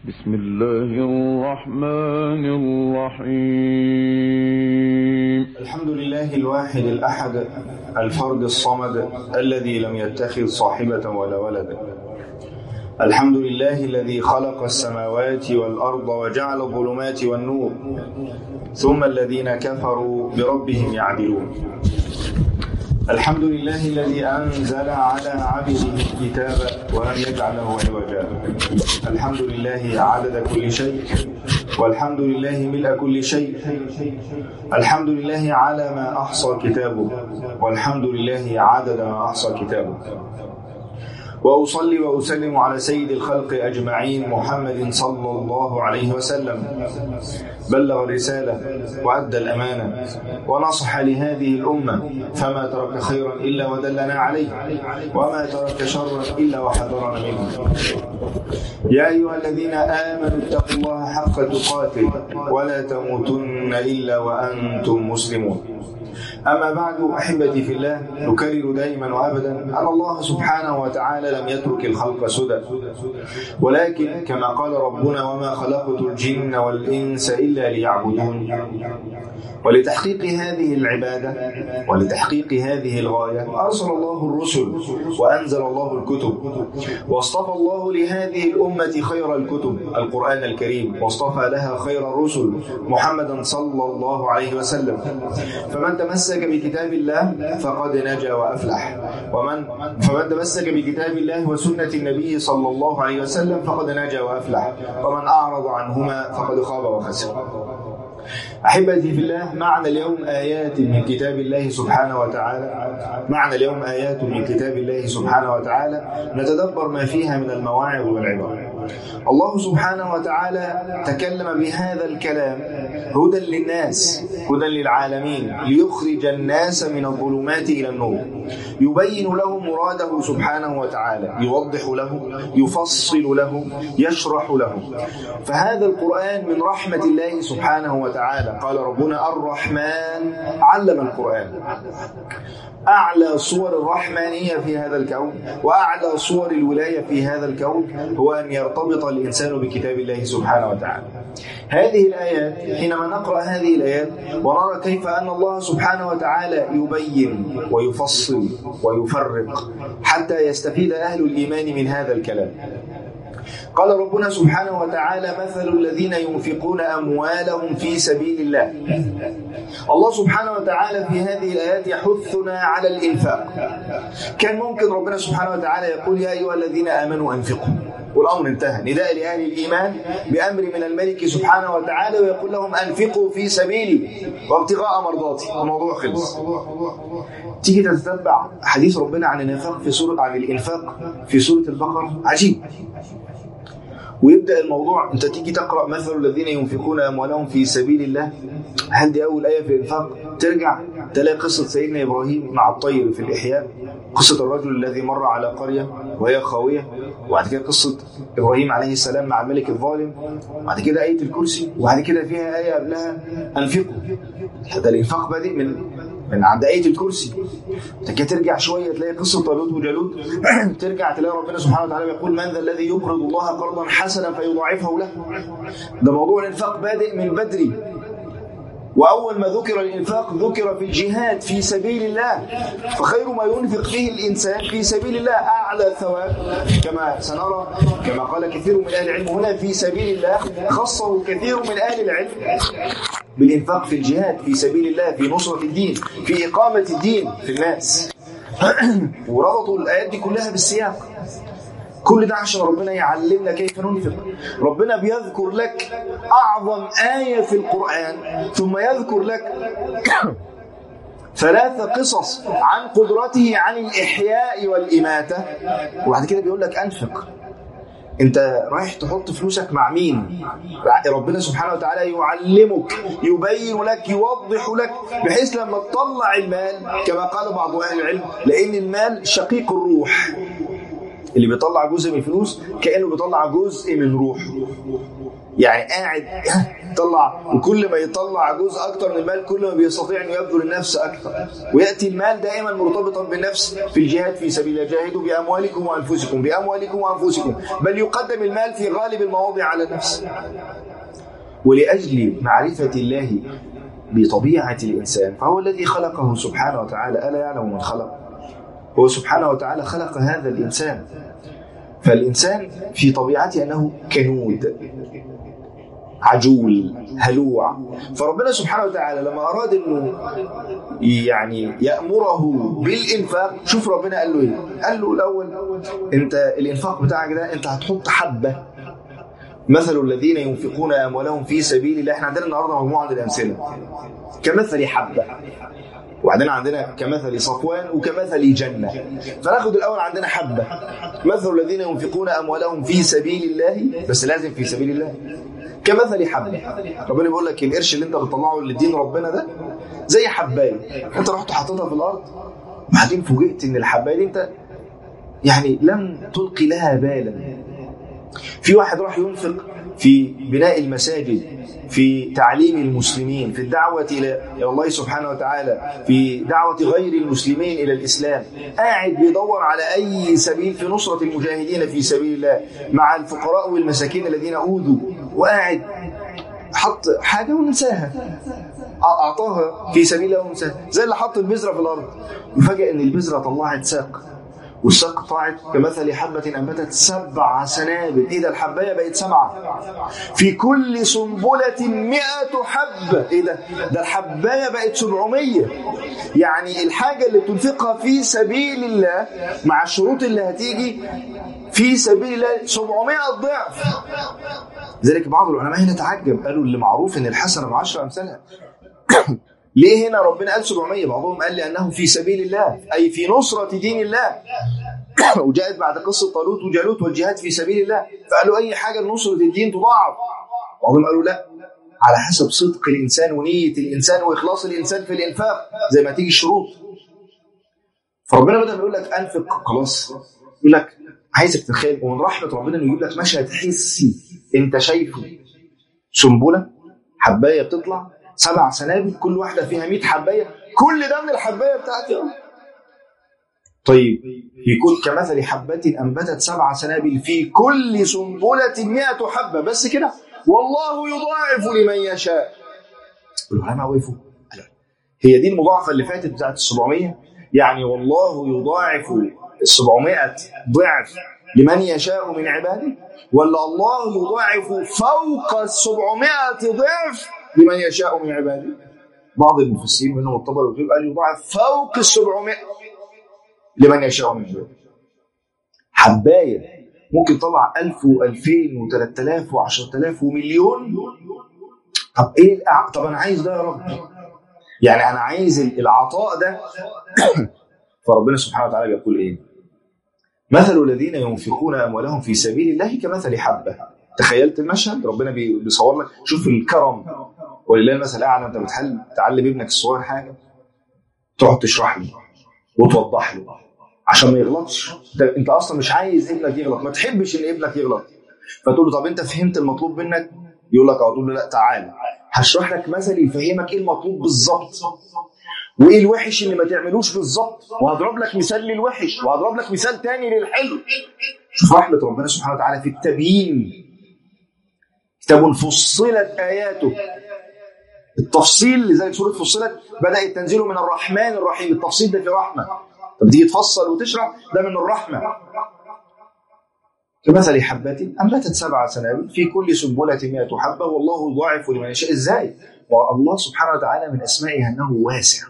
بسم الله الرحمن الرحيم. الحمد لله الواحد الأحد الفرد الصمد الذي لم يتخذ صاحبة ولا ولد. الحمد لله الذي خلق السماوات والأرض وجعل الظلمات والنور ثم الذين كفروا بربهم يعدلون. الحمد لله الذي أنزل على عبده الكتاب ولم يجعله عوجا. الحمد لله عدد كل شيء، والحمد لله ملء كل شيء. الحمد لله على ما أحصى كتابه، والحمد لله عدد ما أحصى كتابه. وأصلي وأسلم على سيد الخلق أجمعين محمد صلى الله عليه وسلم. بلغ الرسالة وأدى الأمانة ونصح لهذه الأمة، فما ترك خيرا إلا ودلنا عليه، وما ترك شرا إلا وحذرنا منه. يا أيها الذين آمنوا اتقوا الله حق تقاته ولا تموتن إلا وأنتم مسلمون. أما بعد، أحبتي في الله، نكرر دائما وأبدا أن الله سبحانه وتعالى لم يترك الخلق سدى، ولكن كما قال ربنا: وما خلقت الجن والإنس إلا ليعبدون. ولتحقيق هذه العبادة ولتحقيق هذه الغاية أرسل الله الرسل وأنزل الله الكتب، واصطفى الله لهذه الأمة خير الكتب القرآن الكريم، واصطفى لها خير الرسل محمدا صلى الله عليه وسلم. فمن تمسك بكتاب الله فقد نجا وأفلح، فمن تمسك بكتاب الله وسنة النبي صلى الله عليه وسلم فقد نجا وأفلح، ومن أعرض عنهما فقد خاب وخسر. أحبتي في الله، معنا اليوم آيات من كتاب الله سبحانه وتعالى نتدبر ما فيها من المواعظ والعبر. الله سبحانه وتعالى تكلم بهذا الكلام هدى للناس، هدى للعالمين، ليخرج الناس من الظلمات إلى النور، يبين لهم مراده سبحانه وتعالى، يوضح لهم، يفصل لهم، يشرح لهم. فهذا القرآن من رحمة الله سبحانه وتعالى. قال ربنا: الرحمن علم القرآن. أعلى صور الرحمانية في هذا الكون وأعلى صور الولاية في هذا الكون هو أن يرتبط الإنسان بكتاب الله سبحانه وتعالى. هذه الآيات، حينما نقرأ هذه الآيات ونرى كيف أن الله سبحانه وتعالى يبين ويفصل ويفرق حتى يستفيد أهل الإيمان من هذا الكلام. قال ربنا سبحانه وتعالى: مثل الذين ينفقون أموالهم في سبيل الله. الله سبحانه وتعالى في هذه الآيات يحثنا على الإنفاق. كان ممكن ربنا سبحانه وتعالى يقول: يا أيها الذين آمنوا أنفقوا، والأمر انتهى، نداء لأهل الإيمان بأمر من الملك سبحانه وتعالى، ويقول لهم: أنفقوا في سبيلي وابتغاء مرضاتي، الموضوع خلص. تيجي تتبع حديث ربنا عن الإنفاق في سورة البقرة، عجيب. ويبدأ الموضوع، أنت تيجي تقرأ: مثل الذين ينفقون أموالهم في سبيل الله. هل دي أول آية في الإنفاق؟ ترجع تلاقي قصة سيدنا إبراهيم مع الطير في الإحياء، قصة الرجل الذي مر على قرية وهي خاوية، وبعد كده قصة إبراهيم عليه السلام مع الملك الظالم، وبعد كده آية الكرسي، وبعد كده فيها آية قبلها: أنفقوا. هذا الإنفاق بادئ من عند آية الكرسي. تكي ترجع شوية تلاقي قصة طالوت وجالوت، ترجع تلاقي ربنا سبحانه وتعالى يقول: من ذا الذي يقرض الله قرضا حسنا فيضاعفه له. ده موضوع الإنفاق بادئ من بدري. وأول ما ذكر الإنفاق ذكر في الجهاد في سبيل الله، فخير ما ينفق فيه الإنسان في سبيل الله أعلى الثواب، كما سنرى، كما قال كثير من أهل العلم هنا في سبيل الله. خصه كثير من أهل العلم بالإنفاق في الجهاد في سبيل الله، في نصرة الدين، في إقامة الدين في الناس. وربطوا الآيات دي كلها بالسياق. كل ده عشان ربنا يعلمنا كيف ننفق. ربنا بيذكر لك أعظم آية في القرآن، ثم يذكر لك 3 قصص عن قدرته عن الإحياء والإماتة، وبعد كده بيقول لك: أنفق. انت رايح تحط فلوسك مع مين؟ ربنا سبحانه وتعالى يعلمك، يبين لك، يوضح لك، بحيث لما تطلع المال، كما قال بعض أهل العلم، لأن المال شقيق الروح. اللي بيطلع جزء من الفلوس كأنه بيطلع جزء من روحه، يعني قاعد يطلع، وكل ما يطلع جزء أكتر من المال كل ما بيستطيع أن يبذل النفس أكثر. ويأتي المال دائما مرتبطا بالنفس في الجهاد في سبيل الله، جاهدوا بأموالكم وأنفسكم، بأموالكم وأنفسكم، بل يقدم المال في غالب المواضع على النفس. ولأجل معرفة الله بطبيعة الإنسان فهو الذي خلقه سبحانه وتعالى. ألا يعلم من خلق؟ هو سبحانه وتعالى خلق هذا الإنسان. فالإنسان في طبيعته أنه كنود، عجول، هلوع. فربنا سبحانه وتعالى لما أراد أنه يعني يأمره بالإنفاق، شوف ربنا قال له إيه؟ قال له الأول أنت الإنفاق بتاعك ده أنت هتحط حبة، مثل الذين ينفقون أموالهم في سبيل الله. احنا عندنا النهارده مجموعة من الأمثلة، كمثل حبة، وبعدين عندنا كمثل صفوان وكمثل جنة. فناخد الأول عندنا حبة، مثل الذين ينفقون أموالهم في سبيل الله، بس لازم في سبيل الله، كمثل حبة. ربنا بيقول لك القرش اللي انت بتطلعه لدين ربنا ده زي حباية انت رحت حاططها في الأرض، وبعدين فوجئت ان الحباية دي انت يعني لم تلقي لها بالا. في واحد راح ينفق في بناء المساجد، في تعليم المسلمين، في الدعوة إلى الله سبحانه وتعالى، في دعوة غير المسلمين إلى الإسلام، قاعد بيدور على أي سبيل في نصرة المجاهدين في سبيل الله مع الفقراء والمساكين الذين أوذوا، وقاعد حط حاجة ونساها، أعطاها في سبيل الله ونساها، زي اللي حط البذرة في الأرض وفجأة إن البذرة طلعت ساق، والساق طلعت كمثل حبة أنبتت 7 سنابل. إيه ده؟ الحباية بقت 7، في كل سنبلة 100 حبة. إيه ده؟ ده الحباية بقت 700. يعني الحاجة اللي بتنفقها في سبيل الله مع الشروط اللي هتيجي في سبيل الله 700 ضعف. ذلك بعض العلماء هنا تعجب، قالوا اللي معروف إن الحسنة ب10 أمثالها. ليه هنا ربنا قال 700؟ بعضهم قال لأنه في سبيل الله، أي في نصرة دين الله. وجاءت بعد قصة طالوت وجالوت والجهاد في سبيل الله، فقالوا أي حاجة لنصرة الدين تضاعف. بعضهم قالوا لا، على حسب صدق الإنسان ونية الإنسان وإخلاص الإنسان في الإنفاق زي ما تيجي الشروط. فربنا بدأ يقول لك أنفق، خلاص يقول لك عايزك تتخيل، ومن رحمة ربنا إنه يجيب لك مشهد تحسي أنت شايفه، سنبلة حباية بتطلع 7 سنابل، كل واحدة فيها 100 حباية، كل ده من الحباية بتاعتي. طيب يكون كمثل حبة أنبتت 7 سنابل في كل سنبلة 100 حبة، بس كده؟ والله يضاعف لمن يشاء. العلماء وقفوا، هي دي المضاعفة اللي فاتت بتاعت 700؟ يعني والله يضاعف 700 ضعف لمن يشاء من عباده، ولا الله يضاعف فوق 700 ضعف لمن يشاء من عباده؟ بعض المفسرين منهم الطبري وغيره قال يضاعف فوق 700 لمن يشاء من عباده. حباية ممكن طلع 1000 و2000 و3000 و10000 ومليون. طب ايه طب انا عايز ده يا رب، يعني انا عايز العطاء ده. فربنا سبحانه وتعالى بيقول ايه؟ مثل الذين ينفقون اموالهم في سبيل الله كمثل حبة. تخيلت المشهد؟ ربنا بيصور لك، شوف الكرم، ولله المثل الاعلى. انت بتعلم ابنك الصغير حاجه، تقعد تشرح له وتوضح له عشان ما يغلطش. انت اصلا مش عايز ابنك يغلط، ما تحبش ان ابنك يغلط، فتقول له طب انت فهمت المطلوب منك؟ يقول لك اقول له لا، تعال هشرح لك مثل يفهمك ايه المطلوب بالظبط، وايه الوحش اللي ما تعملوش بالظبط، وهضرب لك مثال للوحش وهضرب لك مثال تاني للحلو. شوف رحمه ربنا سبحانه وتعالى في التبيين. كتاب فصلت آياته، التفصيل. لذلك سورة فصلت بدأ التنزيل من الرحمن الرحيم، التفصيل ده في رحمة. طب تيجي تفصل وتشرح، ده من الرحمة. كمثل حبة أنبتت 7 سنابل في كل سنبلة 100 حبة والله يضاعف لمن يشاء. إزاي؟ والله سبحانه وتعالى من أسمائه أنه واسع.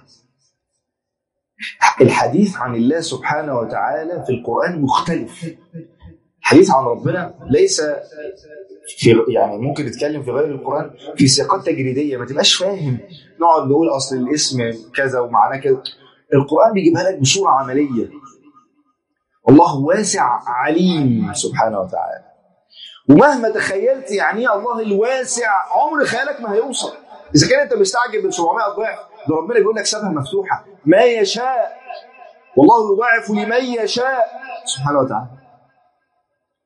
الحديث عن الله سبحانه وتعالى في القرآن مختلف. الحديث عن ربنا ليس يعني ممكن نتكلم في غير القرآن في سياقات تجريدية ما تبقاش فاهم، نقعد نقول أصل الاسم كذا ومعناه كذا. القرآن بيجيبها لك بصورة عملية. الله واسع عليم سبحانه وتعالى، ومهما تخيلت يعني الله الواسع عمر خيالك ما هيوصل. إذا كان أنت مستعجب من 700 ضعف، ده ربنا بيقول لك سابها مفتوحة، ما يشاء والله يضاعف لمن يشاء سبحانه وتعالى.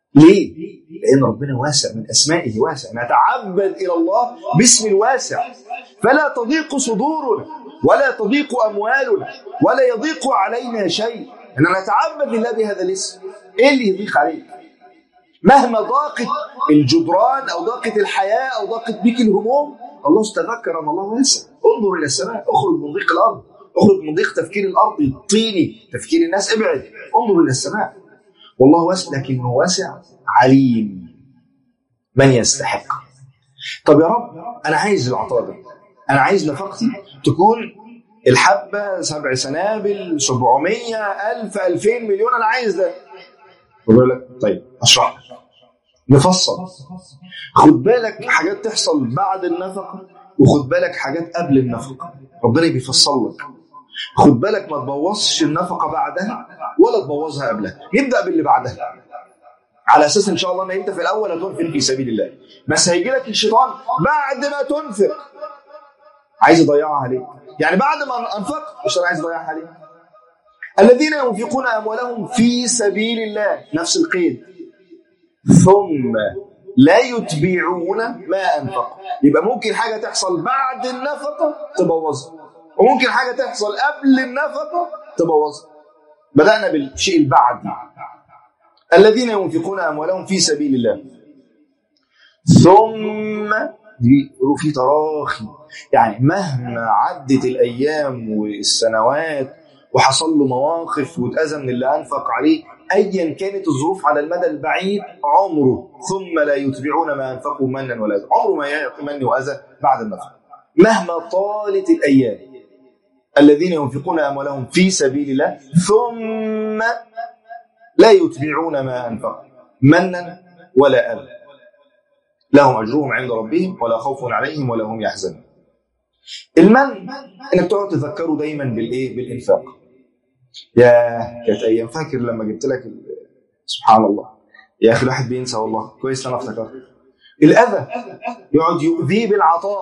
ليه؟ لأن ربنا واسع، من أسمائه واسع، نتعبد إلى الله باسم الواسع، فلا تضيق صدورنا ولا تضيق أموالنا ولا يضيق علينا شيء، أن نتعبد لله بهذا الاسم. إيه اللي يضيق عليك؟ مهما ضاقت الجدران أو ضاقت الحياة أو ضاقت بك الهموم، الله استذكر أن الله واسع. انظر إلى السماء، اخرج من ضيق الأرض، اخرج من ضيق تفكير الأرض الطيني، تفكير الناس، ابعد، انظر إلى السماء. والله واسع، لكنه واسع عليم من يستحق. طب يا رب أنا عايز العطاء ده، أنا عايز نفقتي تكون الحبة 7 سنابل 700 1000 2000 مليون، أنا عايز ده. بقول لك طيب أشرح لك، نفصل. خد بالك حاجات تحصل بعد النفقة، وخد بالك حاجات قبل النفقة، ربنا بيفصل لك. خد بالك ما تبوظش النفقة بعدها ولا تبوظها قبلها. نبدأ باللي بعدها، على أساس إن شاء الله إن أنت في الأول هتنفق في سبيل الله، بس هيجي لك الشيطان بعد ما تنفق عايز يضيعها عليك. يعني بعد ما أنفق الشيطان عايز يضيعها عليك. الذين ينفقون أموالهم في سبيل الله، نفس القيد، ثم لا يتبعون ما أنفقوا. يبقى ممكن حاجة تحصل بعد النفقة تبوظها، وممكن حاجة تحصل قبل النفقة تبوظها. بدأنا بالشيء البعد. الذين ينفقون أموالهم في سبيل الله ثم دي في تراخي، يعني مهما عدت الأيام والسنوات وحصل له مواقف واتأذى من اللي أنفق عليه، أيا كانت الظروف على المدى البعيد، عمره ثم لا يتبعون ما أنفقوا منا ولا أذى، عمره ما يأتي من وأذى بعد النفق مهما طالت الأيام. الذين ينفقون أموالهم في سبيل الله ثم لا يتبعون ما أنفقوا منا ولا أذى لهم أجرهم عند ربهم ولا خوف عليهم ولا هم يحزنون. المن انك تقعد تذكره دايما بالايه؟ بالانفاق. يا كانت ايام، فاكر لما جبت لك سبحان الله يا اخي، الواحد بينسى والله. كويس انا افتكرت الاذى يقعد يؤذيه بالعطاء.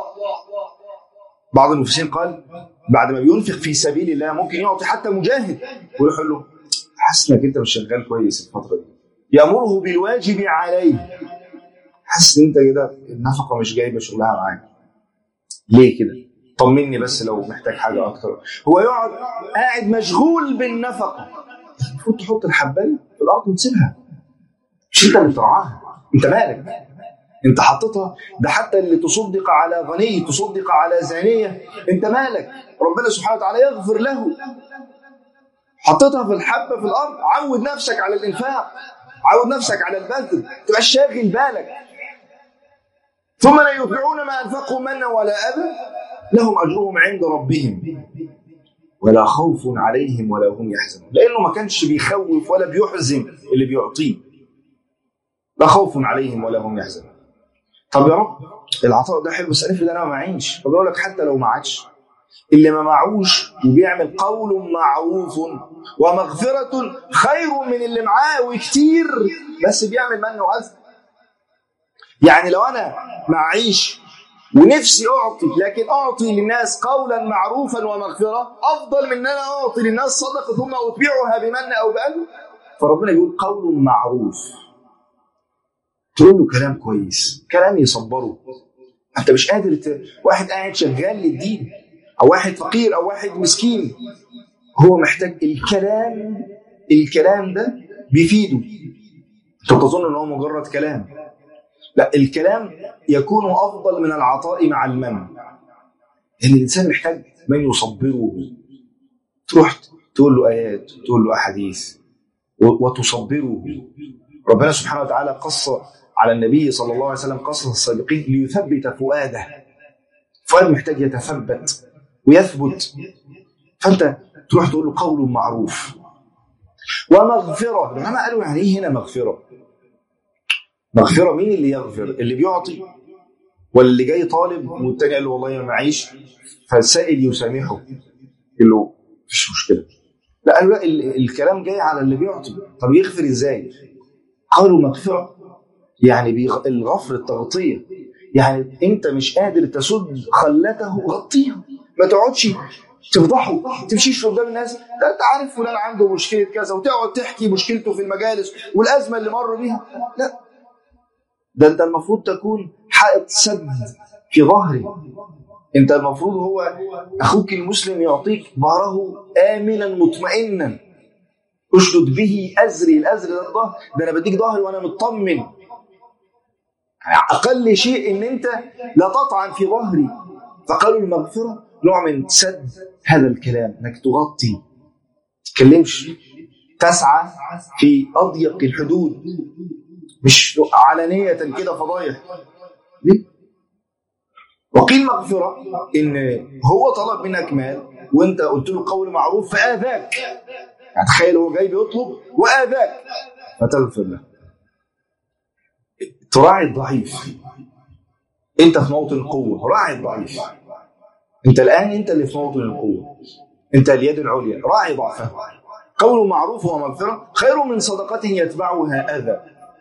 بعض المفسرين قال بعد ما بينفق في سبيل الله ممكن يعطي حتى مجاهد ويروح له حاسس انك انت مش شغال كويس الفتره دي، يامره بالواجب عليه، حاسس ان انت كده النفقه مش جايبه شغلها معاك. ليه كده؟ طمني بس لو محتاج حاجه اكتر. هو يقعد قاعد مشغول بالنفقه، المفروض تحط الحبايه في الارض وتسيبها، مش انت اللي بترعاها، انت مالك؟ انت حطيتها، ده حتى اللي تصدق على غني تصدق على زانيه، انت مالك؟ ربنا سبحانه وتعالى يغفر له. حطيتها في الحبه في الارض، عود نفسك على الانفاق، عود نفسك على البذل، ما تبقاش شاغل بالك. ثم لا يتبعون ما أنفقوا منا ولا أذى لهم أجرهم عند ربهم ولا خوف عليهم ولا هم يحزنون، لأنه ما كانش بيخوف ولا بيحزن اللي بيعطيه. لا خوف عليهم ولا هم يحزنون. طب يا رب العطاء ده حلو، بس أنا ده أنا ما معيش. طب أقول لك حتى لو ما عادش، اللي ما معوش وبيعمل قول معروف ومغفرة خير من اللي معاه وكتير بس بيعمل من وأذى. يعني لو أنا معيش ونفسي أعطي، لكن أعطي للناس قولا معروفا ومغفرة أفضل من أن أنا أعطي للناس صدقة ثم أتبعها بمن أو بأذى. فربنا يقول قول معروف، تقول له كلام كويس، كلام يصبره. أنت مش قادر واحد قاعد شغال للدين أو واحد فقير أو واحد مسكين، هو محتاج الكلام ده بيفيده. أنت تظن أنه مجرد كلام؟ لا، الكلام يكون أفضل من العطاء مع المن. لأن الإنسان محتاج من يصبره. تروح تقول له آيات، تقول له أحاديث وتصبره. ربنا سبحانه وتعالى قص على النبي صلى الله عليه وسلم قصص السابقين ليثبت فؤاده. فؤاد محتاج يتثبت ويثبت، فأنت تروح تقول له قول معروف ومغفرة. العلماء قالوا يعني إيه هنا مغفرة؟ مغفرة مين اللي يغفر؟ اللي بيعطي ولا اللي جاي طالب والتاني قال له والله ما معيش فالسائل يسامحه يقول له مفيش مشكلة؟ لا، قالوا لا، الكلام جاي على اللي بيعطي. طب يغفر ازاي؟ قالوا مغفرة يعني الغفر التغطية، يعني انت مش قادر تسد خلته غطيها. ما تقعدش تفضحه، تمشيش قدام الناس، ده انت عارف فلان عنده مشكله كذا، وتقعد تحكي مشكلته في المجالس والازمه اللي مر بيها. لا، ده انت المفروض تكون حائط سد في ظهره. انت المفروض هو اخوك المسلم يعطيك ظهره امنا مطمئنا، اشدد به ازري. الازر ده الظهر، ده انا بديك ظهري وانا مطمن. اقل شيء ان انت لا تطعن في ظهري. فقالوا المغفره نوع من سد هذا الكلام، انك تغطي، تتكلمش، تسعى في اضيق الحدود، مش علانيه كده فضايح. وقيل مغفره ان هو طلب منك مال وانت قلت له قول معروف فاذاك. يعني تخيل هو جاي بيطلب واذاك فتغفر له. تراعي الضعيف. انت في موطن القوه، راعي الضعيف. انت الان انت اللي في موطن القوه، انت اليد العليا، راعي ضعفه. قول معروف ومغفره خير من صدقه يتبعها اذى.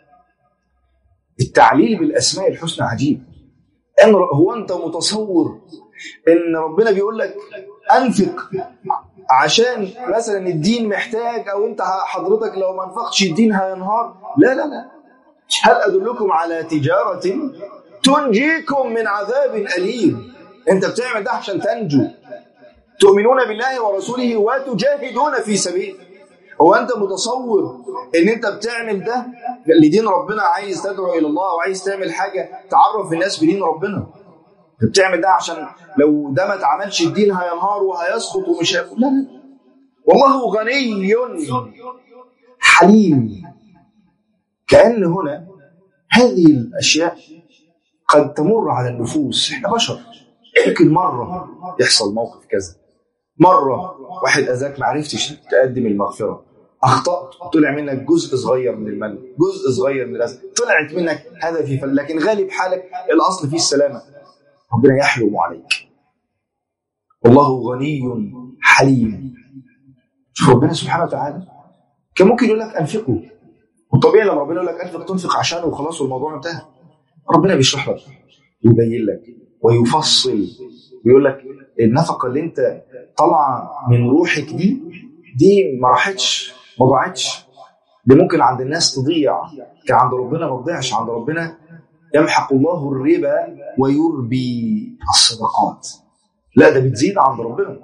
التعليل بالاسماء الحسنى عجيب. هو انت متصور ان ربنا بيقول لك انفق عشان مثلا الدين محتاج، او انت حضرتك لو ما انفقتش الدين هينهار؟ لا لا لا. هل ادلكم على تجاره تنجيكم من عذاب اليم؟ انت بتعمل ده عشان تنجو، تؤمنون بالله ورسوله وتجاهدون في سبيله. هو انت متصور ان انت بتعمل ده لدين ربنا، عايز تدعو الى الله وعايز تعمل حاجه تعرف الناس بدين ربنا؟ انت بتعمل ده عشان لو ده ما اتعملش الدين هينهار وهيسقط ومش هيكون؟ لا لا. والله غني حليم. كأن هنا هذه الاشياء قد تمر على النفوس. احنا بشر، ممكن مره يحصل موقف كذا، مره واحد اذاك ما عرفتش تقدم المغفره، اخطات، طلع منك جزء صغير من المن، جزء صغير من الاذى، طلعت منك هذا في فل، لكن غالب حالك الاصل فيه السلامه. ربنا يحلم عليك. والله غني حليم. شوف ربنا سبحانه وتعالى كان ممكن يقول لك انفقوا، والطبيعي لما ربنا يقول لك انفق تنفق عشانه وخلاص والموضوع انتهى. ربنا بيشرح لك ويبين لك ويفصل ويقول لك النفقه اللي انت طالعه من روحك دي ما راحتش، ما ضاعتش، دي ممكن عند الناس تضيع، كان عند ربنا ما تضيعش. عند ربنا يمحق الله الربا ويربي الصدقات. لا، ده بتزيد عند ربنا،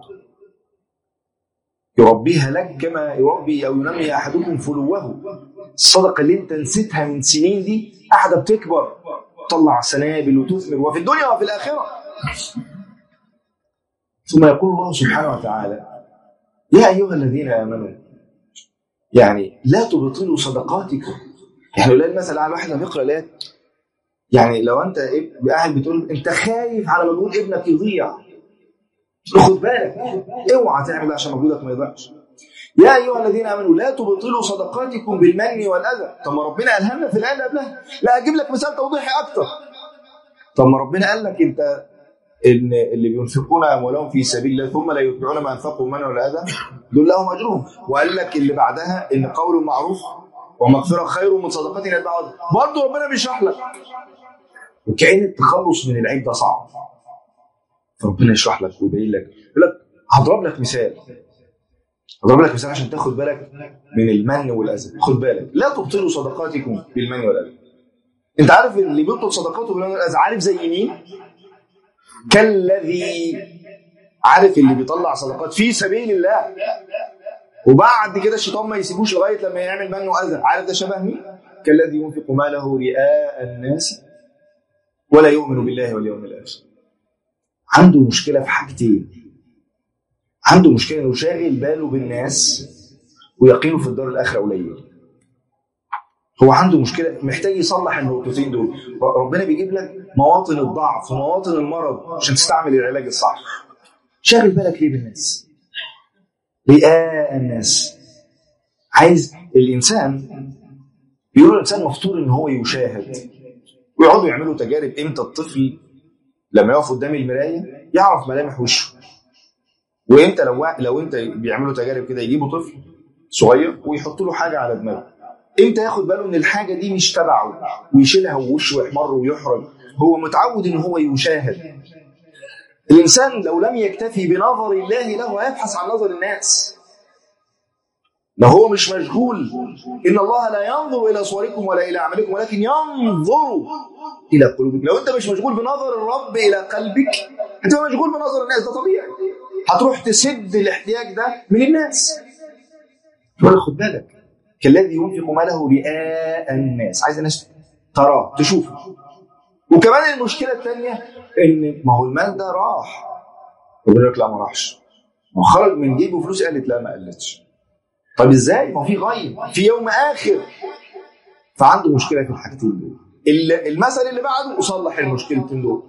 يربيها لك كما يربي او ينمي احدكم فلوه. الصدقه اللي انت نسيتها من سنين دي قاعده بتكبر، تطلع سنابل وتثمر، وفي الدنيا وفي الاخره. ثم يقول الله سبحانه وتعالى يا ايها الذين امنوا، يعني لا تبطلوا صدقاتكم. يعني لو مثلا على واحد لما يقرا الايات، يعني لو انت قاعد بتقول انت خايف على مجهود ابنك يضيع، خد بالك، اوعى تعمل عشان مجهودك ما يضيعش. يا ايها الذين امنوا لا تبطلوا صدقاتكم بالمن والاذى. طب ما ربنا قالها لنا في الايه اللي قبلها. لا، اجيب لك مثال توضيحي اكتر. طب ما ربنا قال لك انت ان اللي بينفقون اموالهم في سبيل الله ثم لا يتبعون ما انفقوا من ولا اذى دول لهم اجرهم. وقال لك اللي بعدها ان قول معروف ومغفره خير من صدقه يتبعها. برضه ربنا بيشرح لك، وكأن التخلص من العيب ده صعب، فربنا يشرح لك ويبين لك. يقول لك هضرب لك مثال عشان تاخد بالك من المن والاذى. خد بالك، لا تبطلوا صدقاتكم بالمن والاذى. انت عارف اللي بيبطل صدقاته بالمن والاذى عارف زي مين؟ كالذي، عارف اللي بيطلع صدقات في سبيل الله وبعد كده الشيطان ما يسيبوش لغايه لما يعمل من واذى، عارف ده شبه مين؟ كالذي ينفق ماله رئاء الناس ولا يؤمن بالله واليوم الاخر. عنده مشكله في حاجتين. عنده مشكله انه شاغل باله بالناس ويقينه في الدار الاخره قليل. هو عنده مشكله محتاج يصلح النقطتين دول. ربنا بيجيب لك مواطن الضعف ومواطن المرض عشان تستعمل العلاج الصح. شاغل بالك ليه بالناس؟ رئاء الناس. عايز الانسان، بيقولوا الانسان مفطور ان هو يشاهد، ويقعدوا يعملوا تجارب. امتى الطفل لما يقف قدام المرايه يعرف ملامح وشه، وامتى لو انت بيعملوا تجارب كده يجيبوا طفل صغير ويحطوا له حاجه على دماغه، امتى ياخد باله ان الحاجه دي مش تبعه ويشيلها ووشه يحمر ويحرج. هو متعود ان هو يشاهد. الإنسان لو لم يكتفي بنظر الله له هيبحث عن نظر الناس. لو هو مش مشغول إن الله لا ينظر إلى صوركم ولا إلى أعمالكم ولكن ينظر إلى قلوبكم. لو أنت مش مشغول بنظر الرب إلى قلبك هتبقى مشغول بنظر الناس، ده طبيعي. هتروح تسد الاحتياج ده من الناس. ولا خد بالك كالذي ينفق ماله رئاء الناس، عايز الناس تراه تشوفه. وكمان المشكلة الثانية إن ما هو المال ده راح، يقول لك لا ما راحش، ما خرج من جيبه فلوس، قالت لا ما قالتش. طب ازاي؟ ما في غيب، في يوم آخر. فعنده مشكلة في الحاجتين دول. المثل اللي بعده يصلح المشكلتين دول.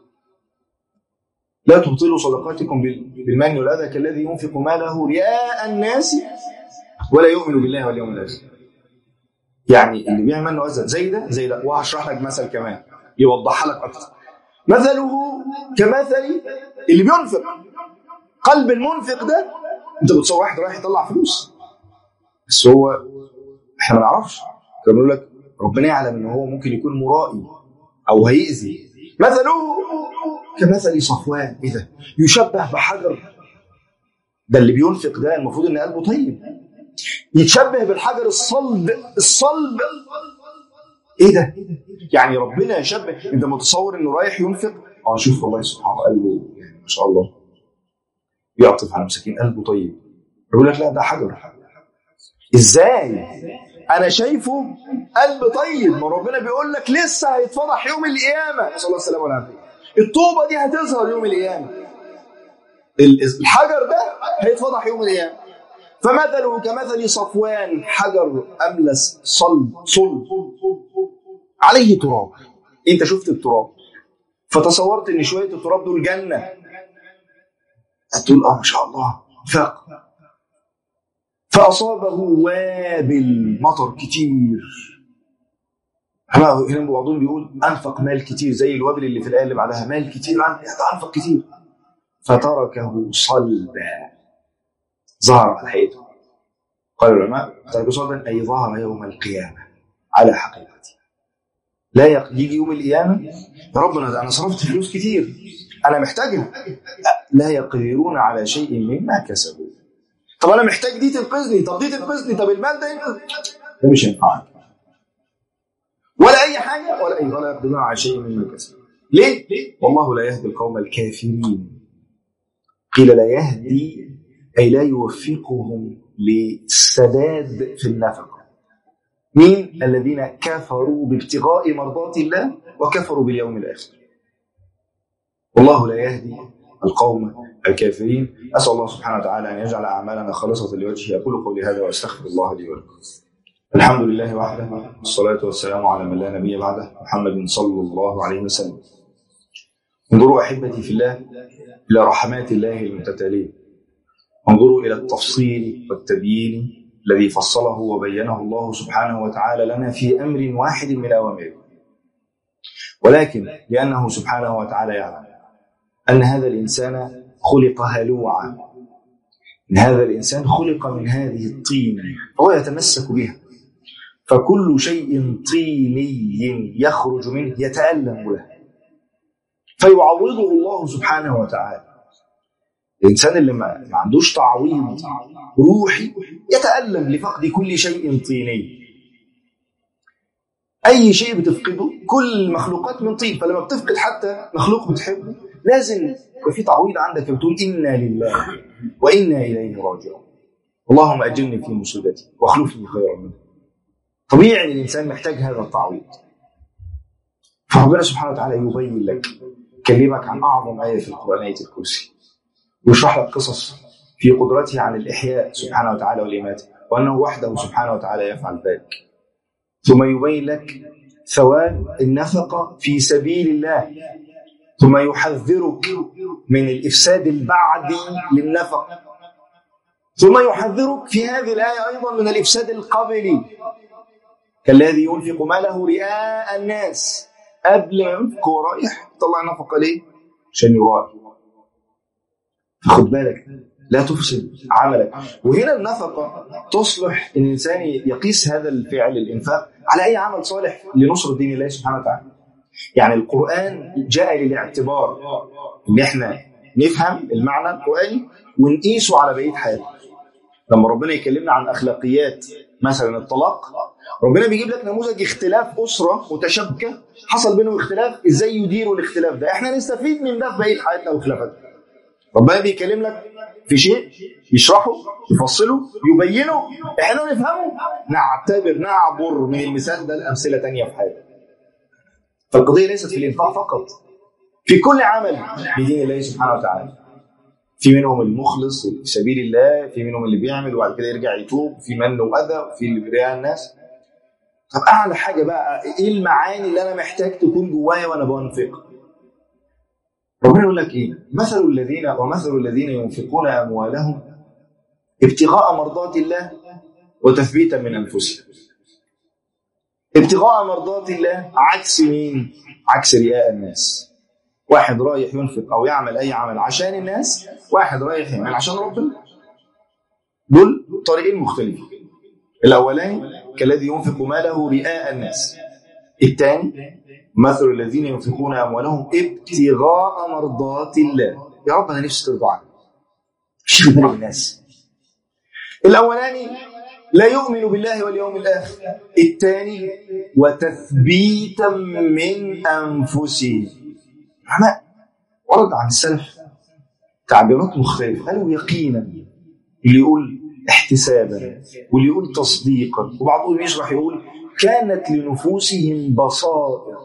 لا تبطلوا صدقاتكم بالمن والأذى كالذي ينفق ماله رئاء الناس ولا يؤمن بالله واليوم الآخر. يعني اللي بيعمل منه أذى زي ده. وهشرح لك مثل كمان يوضحها لك أكتر. مثله كمثل اللي بينفق. قلب المنفق ده، انت بتصور واحد رايح يطلع فلوس بس هو احنا ما نعرفش، كان بيقول لك ربنا يعلم ان هو ممكن يكون مرائي او هيأذي. مثله كمثل صفوان، ايه ده؟ يشبه بحجر. ده اللي بينفق ده المفروض ان قلبه طيب، يتشبه بالحجر الصلب. ايه ده؟ يعني ربنا يشبه. انت متصور انه رايح ينفق، شوف والله سبحانه قلبه ما شاء الله يعطف على مساكين، قلبه طيب. يقول لك لا ده حجر. ازاي؟ انا شايفه قلب طيب. ما ربنا بيقول لك لسه هيتفضح يوم القيامه، نسال الله السلامه والعافيه. الطوبه دي هتظهر يوم القيامه، الحجر ده هيتفضح يوم القيامه. فمثله كمثل صفوان، حجر املس صلب عليه تراب. انت شفت التراب فتصورت ان شويه التراب دول جنه، هتقول ما شاء الله فاق. فاصابه وابل، مطر كتير. هنا بعضهم بيقول انفق مال كتير، زي الوابل اللي في الايه اللي بعدها، مال كتير انفق كتير. فتركه صلبا، ظهر على حياته. قال العلماء تركه صلبا اي ظهر يوم القيامه على حقيقته. لا يجي يوم القيامه يا رب انا صرفت فلوس كتير انا محتاجها، لا يقدرون على شيء مما كسبوا. طب انا محتاج دي تنقذني، طب دي تنقذني، طب المال ده ينقذ، ده مش هينفع ولا اي حاجه ولا يقدرون على شيء مما كسبوا. ليه؟ والله لا يهدي القوم الكافرين. قيل لا يهدي اي لا يوفقهم للسداد في النفقه. مين؟ الذين كفروا بابتغاء مرضات الله وكفروا باليوم الآخر. والله لا يهدي القوم الكافرين. أسأل الله سبحانه وتعالى أن يجعل أعمالنا خالصة لوجهه. أقول قولي هذا وأستغفر الله لي ولكم. الحمد لله وحده، والصلاة والسلام على من لا نبي بعده، محمد صلى الله عليه وسلم. انظروا أحبتي في الله إلى رحمات الله المتتالية، انظروا إلى التفصيل والتبيين الذي فصله وبينه الله سبحانه وتعالى لنا في أمر واحد من أوامره. ولكن لأنه سبحانه وتعالى يعلم أن هذا الإنسان خلق هلوعا، إن هذا الإنسان خلق من هذه الطين فهو يتمسك بها، فكل شيء طيني يخرج منه يتألم له، فيعوضه الله سبحانه وتعالى. الإنسان اللي ما عندوش تعويض روحي يتألم لفقد كل شيء طيني. أي شيء بتفقده، كل المخلوقات من طين، فلما بتفقد حتى مخلوق بتحبه لازم يبقى في تعويض عندك، بتقول إنا لله وإنا إليه راجعون، اللهم أجرني في مصيبتي واخلفني خيرا منه. طبيعي أن الإنسان محتاج هذا التعويض. فربنا سبحانه وتعالى يبين لك، كلمك عن أعظم آية في القرآن، آية الكرسي، ويشرح لك قصص في قدرته على الإحياء سبحانه وتعالى والإماتة، وأنه وحده سبحانه وتعالى يفعل ذلك. ثم يبين لك ثواب النفقة في سبيل الله، ثم يحذرك من الإفساد البعدي للنفقة، ثم يحذرك في هذه الآية أيضا من الإفساد القبلي، كالذي ينفق ماله رئاء الناس. قبل ما ينفق هو رايح يطلع نفقة ليه؟ عشان يرائي. فخد بالك لا تفسد عملك. وهنا النفقة تصلح إن الإنسان يقيس هذا الفعل الإنفاق على أي عمل صالح لنصر دين الله سبحانه وتعالى. يعني القرآن جاء للاعتبار، ان احنا نفهم المعنى القرآني ونقيسه على بقية حياتنا. لما ربنا يكلمنا عن اخلاقيات مثلا الطلاق، ربنا بيجيب لك نموذج اختلاف أسرة متشابكة حصل بينهم اختلاف، ازاي يديروا الاختلاف ده، احنا نستفيد من ده في بقية حياتنا وخلافاتنا. ربنا بيكلم لك في شيء يشرحه يفصله يبينه، احنا نفهمه نعبر من المثال ده لأمثلة تانية في حياتنا. فالقضية ليست في الإنفاق فقط، في كل عمل بدين الله سبحانه وتعالى. في منهم المخلص في سبيل الله، في منهم اللي بيعمل وبعد كده يرجع يتوب، في من وأذى، وفي اللي بيرياء الناس. طب أعلى حاجة بقى إيه المعاني اللي أنا محتاج تكون جوايا وأنا بنفق؟ ربنا يقول لك إيه؟ ومثل الذين ينفقون أموالهم ابتغاء مرضات الله وتثبيتا من أنفسهم. ابتغاء مرضات الله عكس مين؟ عكس رياء الناس. واحد رايح ينفق أو يعمل أي عمل عشان الناس، واحد رايح يعمل عشان ربنا. دول طريقين مختلفين. الأولاني كالذي ينفق ماله رئاء الناس، الثاني مثل الذين ينفقون أموالهم ابتغاء مرضات الله. يا رب أنا نفسي ترضى عني، مش في بالي الناس. الأولاني لا يؤمن بالله واليوم الآخر، الثاني وتثبيتا من أنفسهم. علماء ورد عن السلف تعبيرات مختلفة، قالوا يقينا، اللي يقول احتسابا، واللي يقول تصديقا، وبعضهم يشرح يقول كانت لنفوسهم بصائر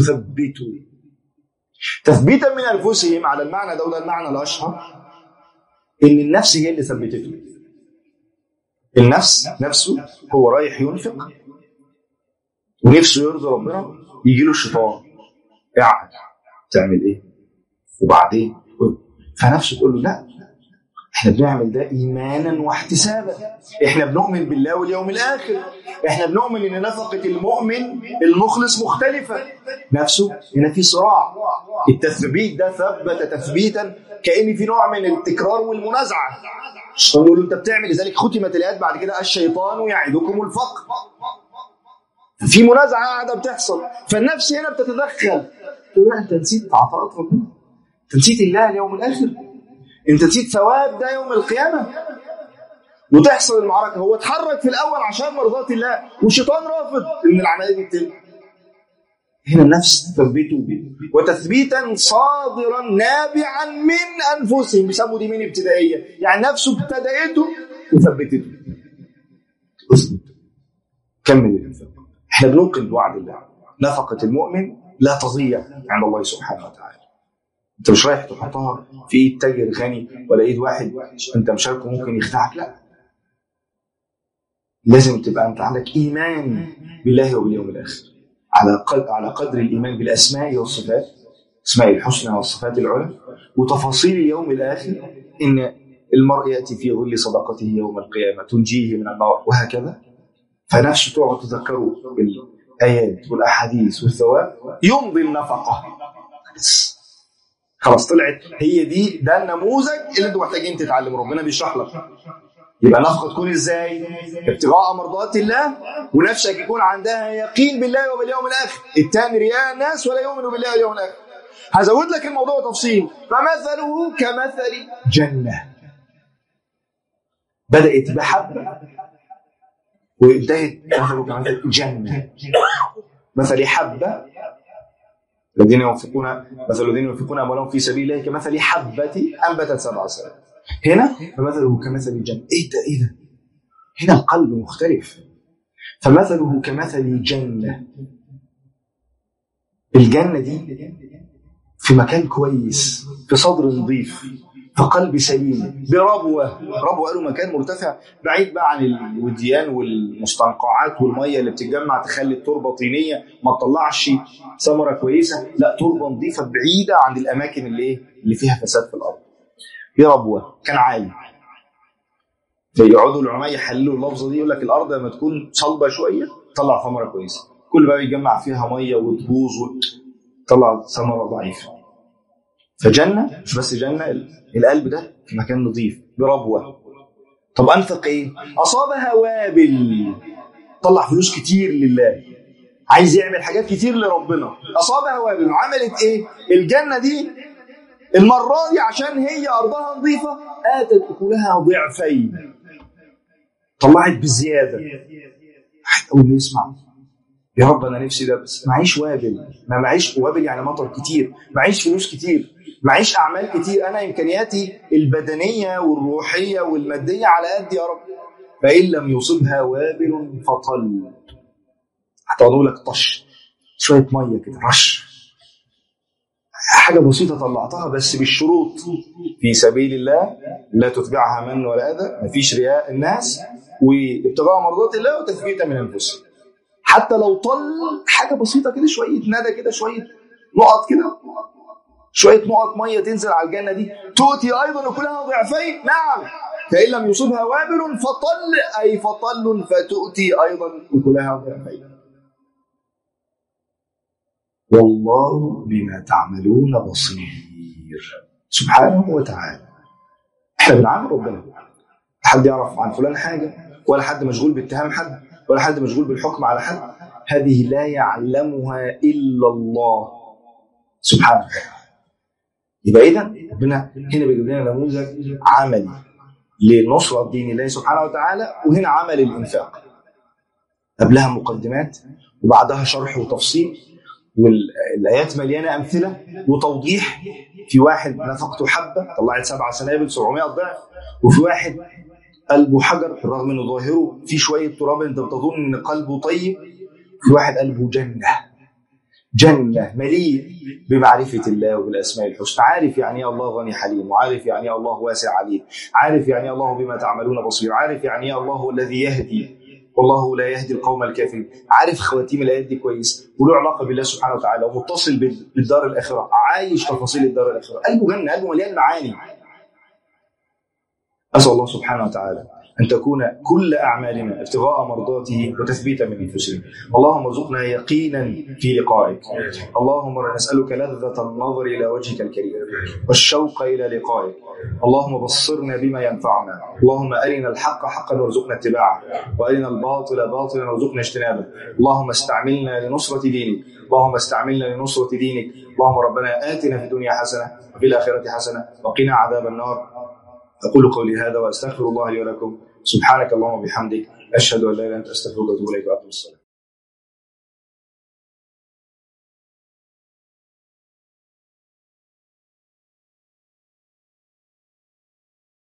تثبيتا من أنفسهم. على المعنى ده وده المعنى الأشهر، إن النفس هي اللي ثبتته. النفس نفسه هو رايح ينفق ونفسه يرضي ربنا، يجي له الشيطان قاعد تعمل ايه وبعدين، فنفسه تقول له لا، احنا بنعمل ده ايمانا واحتسابا، احنا بنؤمن بالله واليوم الاخر، احنا بنؤمن ان نفقة المؤمن المخلص مختلفة. نفسه هنا في صراع. التثبيت ده ثبت تثبيتا كأن في نوع من التكرار والمنازعة. الشيطان يقول له انت بتعمل، لذلك ختمت الآيات بعد كده الشيطان يعدكم الفقر. في منازعة قاعدة بتحصل، فالنفس هنا بتتدخل تقول انت نسيت عطاءات ربنا، انت نسيت الله اليوم الاخر، انت نسيت ثواب ده يوم القيامه. وتحصل المعركه، هو اتحرك في الاول عشان مرضات الله والشيطان رافض ان العمليه دي تتم. هنا النفس تثبته وتثبيتا صادرا نابعا من انفسهم، بيسموا دي من ابتدائيه، يعني نفسه ابتدأته وثبتته. اثبت كمل الانفاق. احنا بنوقن بوعد الله، نفقه المؤمن لا تضيع عند الله سبحانه وتعالى. انت مش رايح تحطها في ايد تاجر غني ولا ايد واحد انت مشاركه ممكن يخدعك، لا، لازم تبقى انت عندك ايمان بالله وباليوم الاخر على قدر الايمان بالاسماء والصفات، اسماء الحسنى والصفات العلى، وتفاصيل اليوم الاخر، ان المرء ياتي في ظل صدقته يوم القيامه تنجيه من النار وهكذا. فنفسه تقعد تذكره بالايات والاحاديث والثواب، يمضي النفقه. خلاص طلعت هي دي، ده النموذج اللي انتوا محتاجين تتعلموا. ربنا بيشرح لك يبقى نفقه تكون ازاي؟ ابتغاء مرضات الله، ونفسك يكون عندها يقين بالله وباليوم الاخر. الثاني رياء الناس ولا يؤمنوا بالله واليوم الاخر. هزود لك الموضوع تفصيل. فمثله كمثل جنه بدات بحبه وانتهت مثله كمثل جنه. مثل حبه الذين ينفقون أموالهم في سبيل الله كمثل حبة أنبتت 7 سنابل. هنا فمثله كمثل الجنة. إيه ده؟ هنا القلب مختلف. فمثله كمثل جنة. الجنة دي في مكان كويس، في صدر نظيف، في قلب سليم، بربوة قالوا مكان مرتفع بعيد بقى عن الوديان والمستنقعات والمية اللي بتتجمع تخلي التربة طينية ما تطلعش ثمرة كويسة، لا، تربة نظيفة بعيدة عن الأماكن اللي فيها فساد في الأرض. بربوة كان عالي. فيقعدوا العلماء يحللوا اللفظة دي، يقول لك الأرض لما تكون صلبة شوية تطلع ثمرة كويسة، كل بقى يجمع فيها مية وتبوظ وتطلع ثمرة ضعيفة. فجنة مش بس جنة، القلب ده في مكان نظيف بربوة. طب أنفق إيه؟ أصابها وابل، طلع فلوس كتير لله، عايز يعمل حاجات كتير لربنا. أصابها وابل، عملت إيه؟ الجنة دي المرة دي عشان هي أرضها نظيفة آتت أكلها ضعفين، طلعت بالزيادة. أول ما يسمع يا رب أنا نفسي ده، بس معيش وابل. ما معيش وابل يعني مطر كتير، معيش فلوس كتير، معيش أعمال كتير، أنا إمكانياتي البدنية والروحية والمادية على قد يا رب. فإن لم يصبها وابل فطل، هتقعدوا لك طش شوية مية كده رش، حاجة بسيطة طلعتها بس بالشروط: في سبيل الله، لا تتبعها من ولا أذى، مفيش رياء الناس، وابتغاء مرضات الله، وتثبيتا من أنفسهم. حتى لو طل حاجة بسيطة كده، شوية ندى كده، شوية نقط كده، شوية نقط مية تنزل على الجنة دي، تؤتي أيضا أكلها ضعفين. نعم، فإن لم يصبها وابل فطل، أي فطل فتؤتي أيضا أكلها ضعفين. والله بما تعملون بصير سبحانه وتعالى. احنا بنعامل ربنا، حد يعرف عن فلان حاجة، ولا حد مشغول باتهام حد، ولا حد مشغول بالحكم على حد. هذه لا يعلمها إلا الله سبحانه وتعالى. يبقى إذا ربنا هنا بيجيب لنا نموذج عملي لنصرة دين الله سبحانه وتعالى، وهنا عمل الإنفاق. قبلها مقدمات وبعدها شرح وتفصيل، والآيات مليانة أمثلة وتوضيح. في واحد نفقته حبة طلعت 7 سنابل 700 ضعف، وفي واحد قلبه حجر رغم انه ظاهره في شوية تراب انت بتظن ان قلبه طيب. في واحد قلبه جنة مليء بمعرفة الله وبالأسماء الحسنى، عارف يعني الله غني حليم، وعارف يعني الله واسع عليم، عارف يعني الله بما تعملون بصير، عارف يعني الله الذي يهدي والله لا يهدي القوم الكافرين، عارف خواتيم الآيات دي كويس، وله علاقة بالله سبحانه وتعالى، ومتصل بالدار الآخرة، عايش تفاصيل الدار الآخرة، قلبه جنة، قلبه مليان معاني. أسأل الله سبحانه وتعالى أن تكون كل أعمالنا ابتغاء مرضاته وتثبيتا من أنفسنا. اللهم ارزقنا يقينا في لقائك. اللهم نسألك لذة النظر إلى وجهك الكريم والشوق إلى لقائك. اللهم بصرنا بما ينفعنا. اللهم أرنا الحق حقا وارزقنا اتباعه، وأرنا الباطل باطلا وارزقنا اجتنابه. اللهم استعملنا لنصرة دينك، اللهم استعملنا لنصرة دينك. اللهم ربنا آتنا في الدنيا حسنة وفي الآخرة حسنة وقنا عذاب النار. أقول قولي هذا وأستغفر الله لي ولكم. سبحانك اللهم وبحمدك، أشهد أن لا إله إلا أنت، أستغفرك وأتوب إليك، وأقم الصلاة.